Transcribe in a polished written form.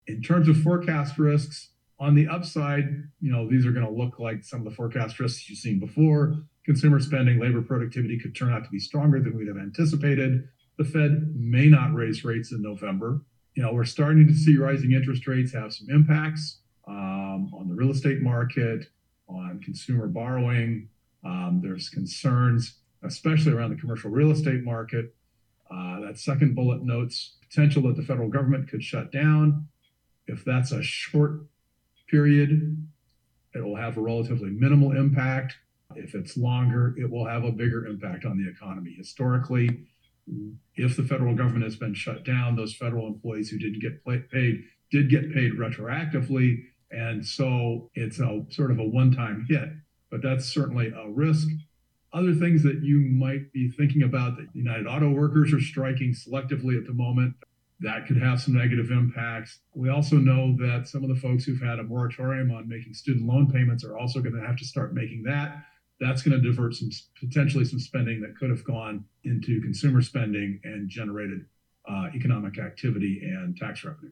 In terms of forecast risks, on the upside, these are going to look like some of the forecast risks you've seen before. Consumer spending, labor productivity could turn out to be stronger than we'd have anticipated. The Fed may not raise rates in November. We're starting to see rising interest rates have some impacts on the real estate market, on consumer borrowing. There's concerns, especially around the commercial real estate market. That second bullet notes potential that the federal government could shut down. If that's a short period, it will have a relatively minimal impact. If it's longer, it will have a bigger impact on the economy. Historically, if the federal government has been shut down, those federal employees who didn't get paid did get paid retroactively. And so it's a sort of a one-time hit, but that's certainly a risk. Other things that you might be thinking about, that United Auto Workers are striking selectively at the moment. That could have some negative impacts. We also know that some of the folks who've had a moratorium on making student loan payments are also going to have to start making that. That's going to divert potentially some spending that could have gone into consumer spending and generated economic activity and tax revenue.